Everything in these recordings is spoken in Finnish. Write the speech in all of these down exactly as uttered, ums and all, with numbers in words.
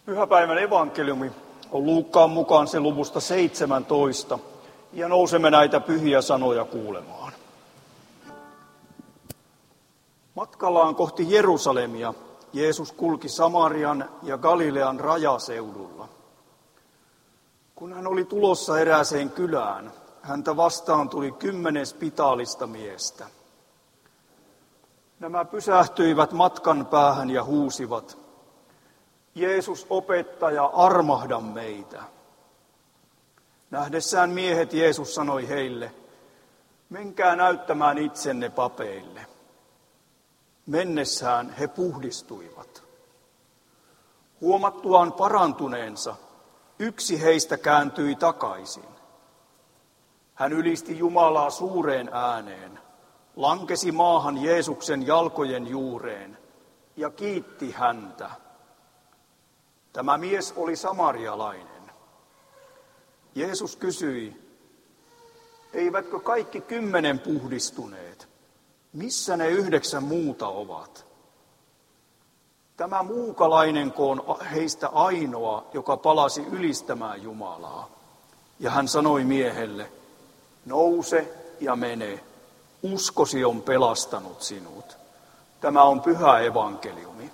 Pyhäpäivän evankeliumi on Luukkaan mukaan se luvusta seitsemäntoista, ja nousemme näitä pyhiä sanoja kuulemaan. Matkallaan kohti Jerusalemia Jeesus kulki Samarian ja Galilean rajaseudulla. Kun hän oli tulossa erääseen kylään, häntä vastaan tuli kymmenen spitaalista miestä. Nämä pysähtyivät matkan päähän ja huusivat: Jeesus, opettaja, armahda meitä. Nähdessään miehet Jeesus sanoi heille: menkää näyttämään itsenne papeille. Mennessään he puhdistuivat. Huomattuaan parantuneensa, yksi heistä kääntyi takaisin. Hän ylisti Jumalaa suureen ääneen, lankesi maahan Jeesuksen jalkojen juureen ja kiitti häntä. Tämä mies oli samarialainen. Jeesus kysyi: eivätkö kaikki kymmenen puhdistuneet? Missä ne yhdeksän muuta ovat? Tämä muukalainenko on heistä ainoa, joka palasi ylistämään Jumalaa? Ja hän sanoi miehelle: nouse ja mene, uskosi on pelastanut sinut. Tämä on pyhä evankeliumi.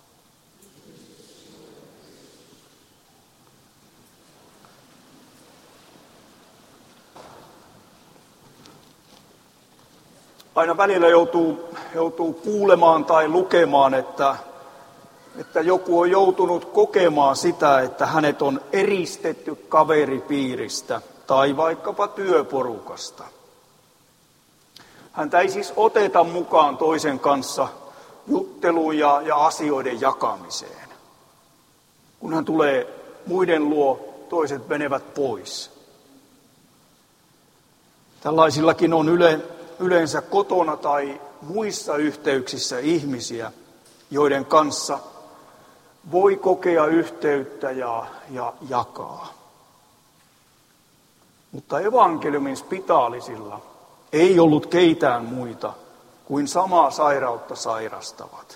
Aina välillä joutuu, joutuu kuulemaan tai lukemaan, että, että joku on joutunut kokemaan sitä, että hänet on eristetty kaveripiiristä tai vaikkapa työporukasta. Häntä ei siis oteta mukaan toisen kanssa jutteluun ja, ja asioiden jakamiseen. Kun hän tulee muiden luo, toiset menevät pois. Tällaisillakin on yle, yleensä kotona tai muissa yhteyksissä ihmisiä, joiden kanssa voi kokea yhteyttä ja, ja jakaa. Mutta evankeliumin spitaalisilla ei ollut keitään muita kuin samaa sairautta sairastavat.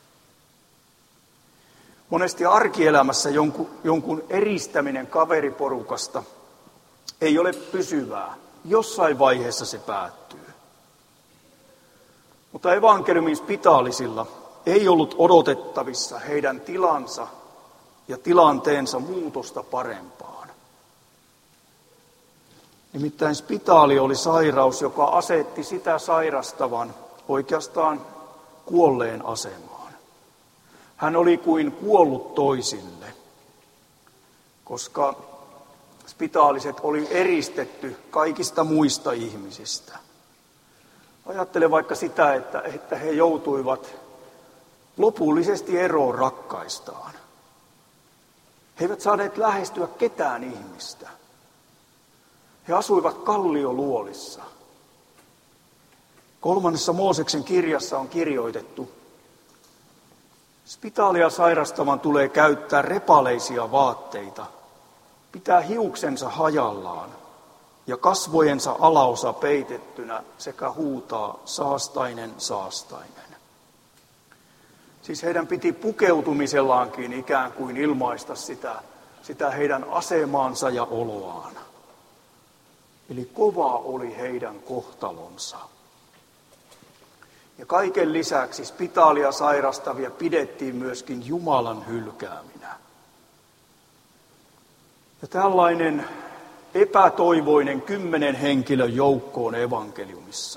Monesti arkielämässä jonkun, jonkun eristäminen kaveriporukasta ei ole pysyvää. Jossain vaiheessa se päättyy. Mutta evankeliumin spitaalisilla ei ollut odotettavissa heidän tilansa ja tilanteensa muutosta parempaan. Nimittäin spitaali oli sairaus, joka asetti sitä sairastavan oikeastaan kuolleen asemaan. Hän oli kuin kuollut toisille, koska spitaaliset oli eristetty kaikista muista ihmisistä. Ajattele vaikka sitä, että, että he joutuivat lopullisesti eroon rakkaistaan. He eivät saaneet lähestyä ketään ihmistä. He asuivat kallioluolissa. Kolmannessa Mooseksen kirjassa on kirjoitettu: spitaalia sairastavan tulee käyttää repaleisia vaatteita, pitää hiuksensa hajallaan ja kasvojensa alaosa peitettynä sekä huutaa: saastainen, saastainen. Siis heidän piti pukeutumisellaankin ikään kuin ilmaista sitä, sitä heidän asemaansa ja oloaan. Eli kova oli heidän kohtalonsa. Ja kaiken lisäksi spitaalia sairastavia pidettiin myöskin Jumalan hylkääminä. Ja tällainen epätoivoinen kymmenen henkilön joukko on evankeliumissa.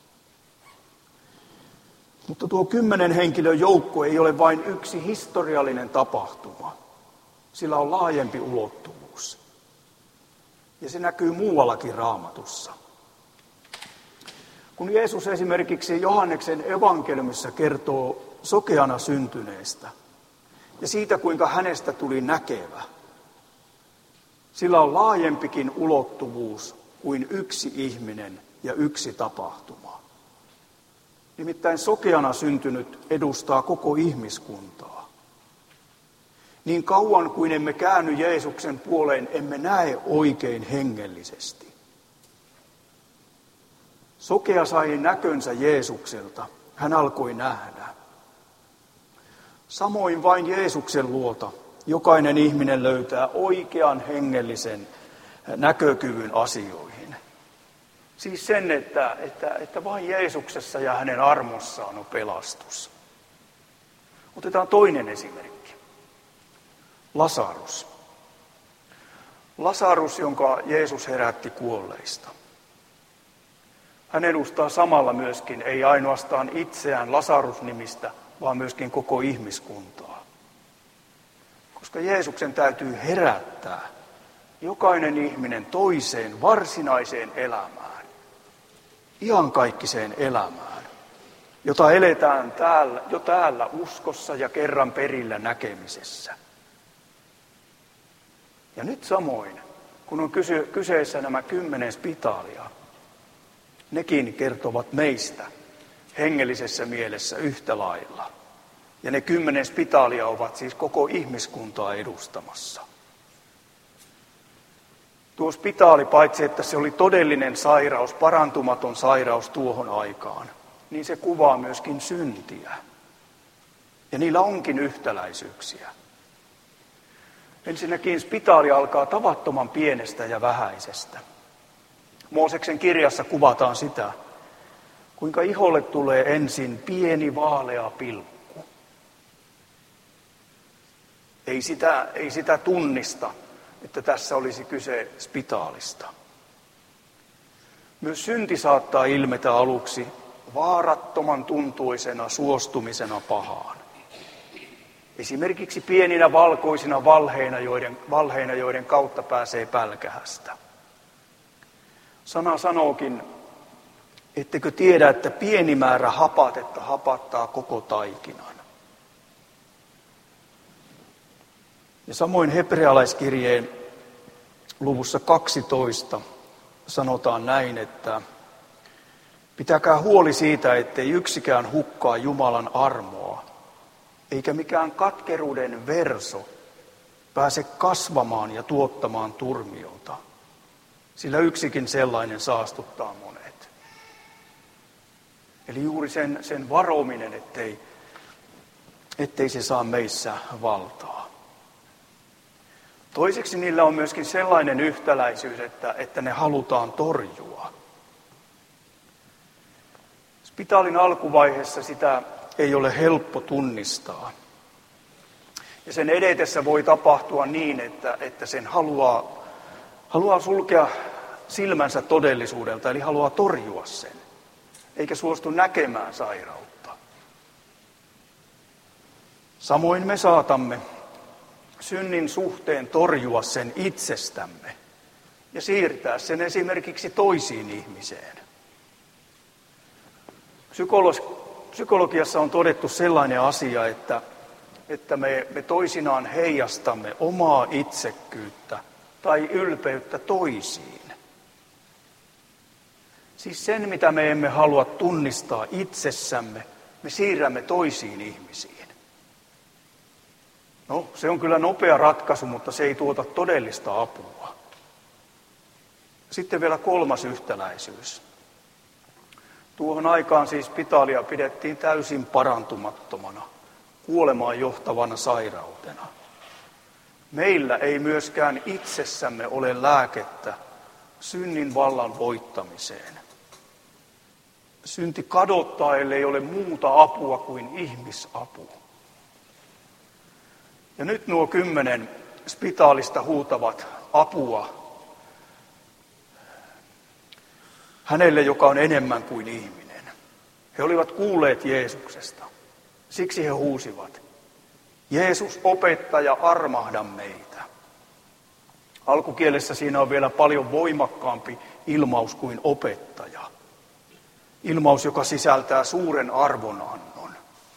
Mutta tuo kymmenen henkilön joukko ei ole vain yksi historiallinen tapahtuma. Sillä on laajempi ulottuvuus. Ja se näkyy muuallakin Raamatussa. Kun Jeesus esimerkiksi Johanneksen evankeliumissa kertoo sokeana syntyneestä ja siitä, kuinka hänestä tuli näkevä, sillä on laajempikin ulottuvuus kuin yksi ihminen ja yksi tapahtuma. Nimittäin sokeana syntynyt edustaa koko ihmiskuntaa. Niin kauan kuin emme käänny Jeesuksen puoleen, emme näe oikein hengellisesti. Sokea sai näkönsä Jeesukselta, hän alkoi nähdä. Samoin vain Jeesuksen luota jokainen ihminen löytää oikean hengellisen näkökyvyn asioihin. Siis sen, että, että, että vain Jeesuksessa ja hänen armossaan on pelastus. Otetaan toinen esimerkki. Lasarus. Lasarus, jonka Jeesus herätti kuolleista. Hän edustaa samalla myöskin, ei ainoastaan itseään Lasarus-nimistä, vaan myöskin koko ihmiskuntaa. Koska Jeesuksen täytyy herättää jokainen ihminen toiseen varsinaiseen elämään, iankaikkiseen elämään, jota eletään täällä, jo täällä uskossa ja kerran perillä näkemisessä. Ja nyt samoin, kun on kyse, kyseessä nämä kymmenen spitaalia, nekin kertovat meistä hengellisessä mielessä yhtä lailla. Ja ne kymmenen spitaalia ovat siis koko ihmiskuntaa edustamassa. Tuo spitaali, paitsi että se oli todellinen sairaus, parantumaton sairaus tuohon aikaan, niin se kuvaa myöskin syntiä. Ja niillä onkin yhtäläisyyksiä. Ensinnäkin spitaali alkaa tavattoman pienestä ja vähäisestä. Mooseksen kirjassa kuvataan sitä, kuinka iholle tulee ensin pieni vaalea pilkku. Ei sitä, ei sitä tunnista, että tässä olisi kyse spitaalista. Myös synti saattaa ilmetä aluksi vaarattoman tuntuisena suostumisena pahaan. Esimerkiksi pieninä valkoisina valheina, joiden, valheina, joiden kautta pääsee pälkähästä. Sana sanookin, ettekö tiedä, että pieni määrä hapatetta hapattaa koko taikinan. Ja samoin hebrealaiskirjeen luvussa kaksitoista sanotaan näin, että pitäkää huoli siitä, ettei yksikään hukkaa Jumalan armoa, eikä mikään katkeruuden verso pääse kasvamaan ja tuottamaan turmiota, sillä yksikin sellainen saastuttaa monet. Eli juuri sen, sen varominen, ettei, ettei se saa meissä valtaa. Toiseksi niillä on myöskin sellainen yhtäläisyys, että, että ne halutaan torjua. Spitaalin alkuvaiheessa sitä ei ole helppo tunnistaa. Ja sen edetessä voi tapahtua niin, että, että sen haluaa, haluaa sulkea silmänsä todellisuudelta, eli haluaa torjua sen, eikä suostu näkemään sairautta. Samoin me saatamme synnin suhteen torjua sen itsestämme ja siirtää sen esimerkiksi toisiin ihmiseen. Psykologiassa on todettu sellainen asia, että, että me, me toisinaan heijastamme omaa itsekkyyttä tai ylpeyttä toisiin. Siis sen, mitä me emme halua tunnistaa itsessämme, me siirrämme toisiin ihmisiin. No, se on kyllä nopea ratkaisu, mutta se ei tuota todellista apua. Sitten vielä kolmas yhtäläisyys. Tuohon aikaan siis spitaalia pidettiin täysin parantumattomana, kuolemaan johtavana sairautena. Meillä ei myöskään itsessämme ole lääkettä synnin vallan voittamiseen. Synti kadottaa, ellei ole muuta apua kuin ihmisapu. Ja nyt nuo kymmenen spitaalista huutavat apua hänelle, joka on enemmän kuin ihminen. He olivat kuulleet Jeesuksesta. Siksi he huusivat, Jeesus, opettaja, armahda meitä. Alkukielessä siinä on vielä paljon voimakkaampi ilmaus kuin opettaja. Ilmaus, joka sisältää suuren arvonannon.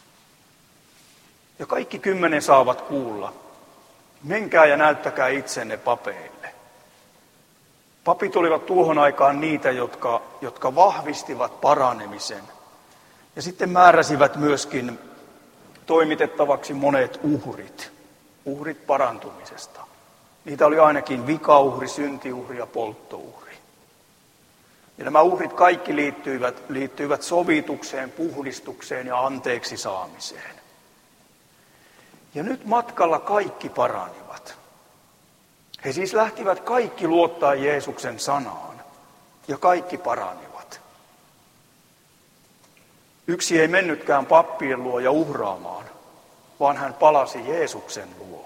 Ja kaikki kymmenen saavat kuulla, menkää ja näyttäkää itsenne papeille. Papit olivat tuohon aikaan niitä, jotka, jotka vahvistivat paranemisen. Ja sitten määräsivät myöskin toimitettavaksi monet uhrit, uhrit parantumisesta. Niitä oli ainakin vikauhri, syntiuhri ja polttouhri. Ja nämä uhrit kaikki liittyivät, liittyivät sovitukseen, puhdistukseen ja anteeksi saamiseen. Ja nyt matkalla kaikki paranivat. He siis lähtivät kaikki luottaa Jeesuksen sanaan ja kaikki paranivat. Yksi ei mennytkään pappien luo ja uhraamaan, vaan hän palasi Jeesuksen luo.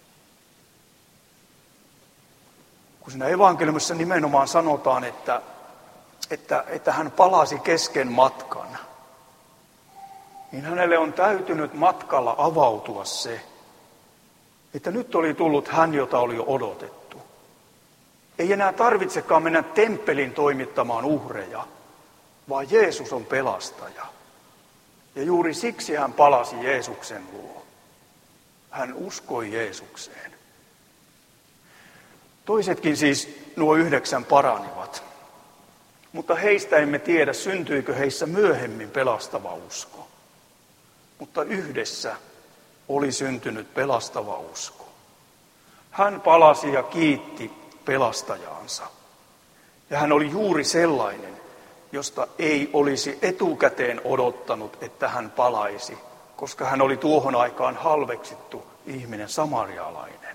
Kun siinä evankeliumissa nimenomaan sanotaan, että, että, että hän palasi kesken matkan, niin hänelle on täytynyt matkalla avautua se, että nyt oli tullut hän, jota oli jo odotettu. Ei enää tarvitsekaan mennä temppelin toimittamaan uhreja, vaan Jeesus on pelastaja. Ja juuri siksi hän palasi Jeesuksen luo. Hän uskoi Jeesukseen. Toisetkin siis nuo yhdeksän paranivat, mutta heistä emme tiedä, syntyikö heissä myöhemmin pelastava usko. Mutta yhdessä oli syntynyt pelastava usko. Hän palasi ja kiitti pelastajaansa. Ja hän oli juuri sellainen, josta ei olisi etukäteen odottanut, että hän palaisi, koska hän oli tuohon aikaan halveksittu ihminen, samarialainen.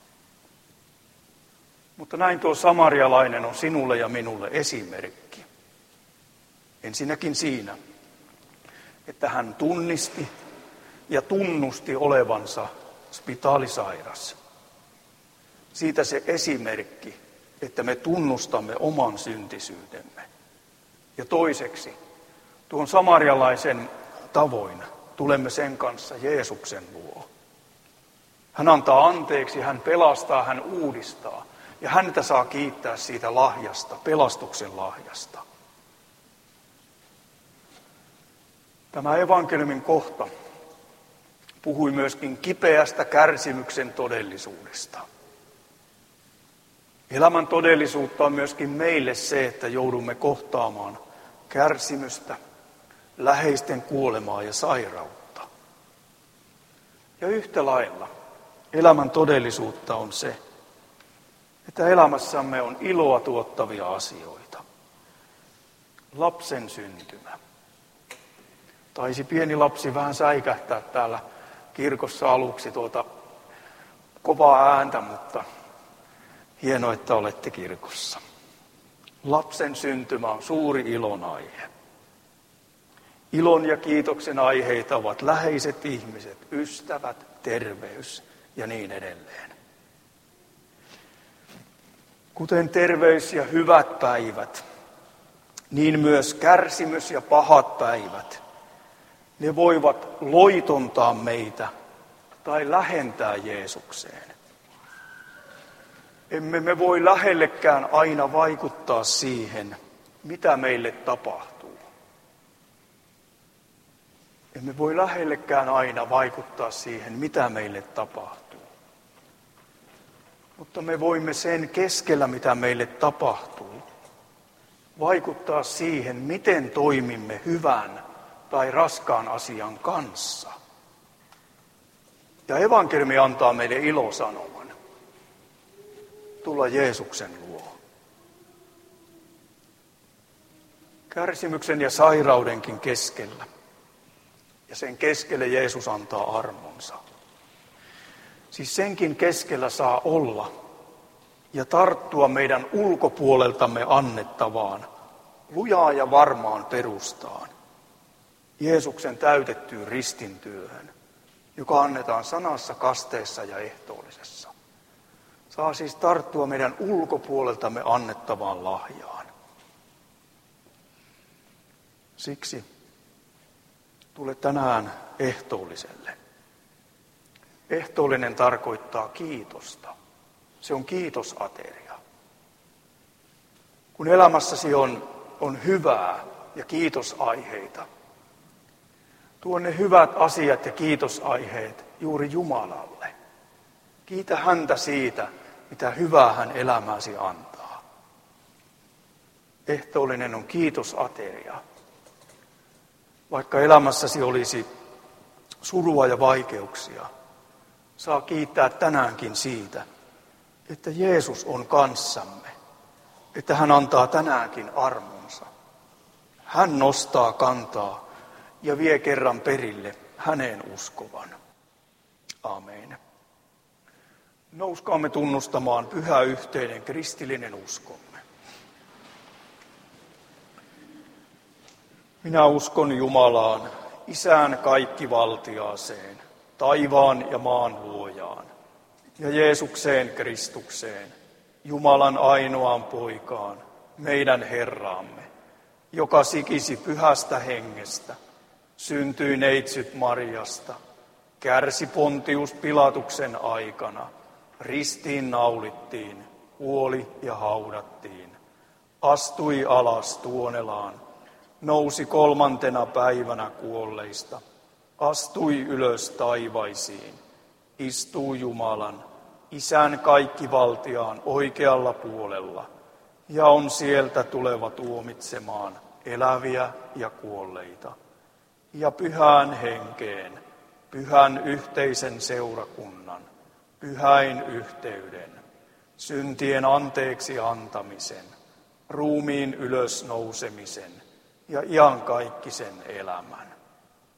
Mutta näin tuo samarialainen on sinulle ja minulle esimerkki. Ensinnäkin siinä, että hän tunnisti ja tunnusti olevansa spitaalisairas. Siitä se esimerkki, että me tunnustamme oman syntisyytemme. Ja toiseksi, tuon samarialaisen tavoin tulemme sen kanssa Jeesuksen luo. Hän antaa anteeksi, hän pelastaa, hän uudistaa. Ja häntä saa kiittää siitä lahjasta, pelastuksen lahjasta. Tämä evankeliumin kohta puhui myöskin kipeästä kärsimyksen todellisuudesta. Elämän todellisuutta on myöskin meille se, että joudumme kohtaamaan kärsimystä, läheisten kuolemaa ja sairautta. Ja yhtä lailla elämän todellisuutta on se, että elämässämme on iloa tuottavia asioita. Lapsen syntymä. Taisi pieni lapsi vähän säikähtää täällä kirkossa aluksi tuota kovaa ääntä, mutta hienoa, että olette kirkossa. Lapsen syntymä on suuri ilon aihe. Ilon ja kiitoksen aiheita ovat läheiset ihmiset, ystävät, terveys ja niin edelleen. Kuten terveys ja hyvät päivät, niin myös kärsimys ja pahat päivät, ne voivat loitontaa meitä tai lähentää Jeesukseen. Emme me voi lähellekään aina vaikuttaa siihen, mitä meille tapahtuu. Emme voi lähellekään aina vaikuttaa siihen, mitä meille tapahtuu. Mutta me voimme sen keskellä, mitä meille tapahtuu, vaikuttaa siihen, miten toimimme hyvän tai raskaan asian kanssa. Ja evankeliumi antaa meille ilosanoman. Tulla Jeesuksen luo. Kärsimyksen ja sairaudenkin keskellä. Ja sen keskelle Jeesus antaa armonsa. Siis senkin keskellä saa olla ja tarttua meidän ulkopuoleltamme annettavaan, lujaa ja varmaan perustaan. Jeesuksen täytettyyn ristintyöhön, joka annetaan sanassa, kasteessa ja ehtoollisessa. Saa siis tarttua meidän ulkopuoleltamme annettavaan lahjaan. Siksi tule tänään ehtoolliselle. Ehtoollinen tarkoittaa kiitosta. Se on kiitosateria. Kun elämässäsi on, on hyvää ja kiitosaiheita, tuo ne hyvät asiat ja kiitosaiheet juuri Jumalalle. Kiitä häntä siitä, mitä hyvää hän elämääsi antaa. Ehtoollinen on kiitosateria. Vaikka elämässäsi olisi surua ja vaikeuksia, saa kiittää tänäänkin siitä, että Jeesus on kanssamme, että hän antaa tänäänkin armonsa. Hän nostaa kantaa ja vie kerran perille häneen uskovan. Amen. Nouskaamme tunnustamaan pyhä yhteinen kristillinen uskomme. Minä uskon Jumalaan, Isään kaikkivaltiaaseen, taivaan ja maan luojaan, ja Jeesukseen Kristukseen, Jumalan ainoaan poikaan, meidän Herraamme, joka sikisi pyhästä hengestä, syntyi neitsyt Marjasta, kärsi Pontius Pilatuksen aikana, ristiin naulittiin, kuoli ja haudattiin, astui alas Tuonelaan, nousi kolmantena päivänä kuolleista, astui ylös taivaisiin, istuu Jumalan, Isän kaikkivaltiaan oikealla puolella, ja on sieltä tuleva tuomitsemaan eläviä ja kuolleita. Ja pyhään henkeen, pyhän yhteisen seurakunnan, pyhäin yhteyden, syntien anteeksi antamisen, ruumiin ylösnousemisen ja iankaikkisen elämän.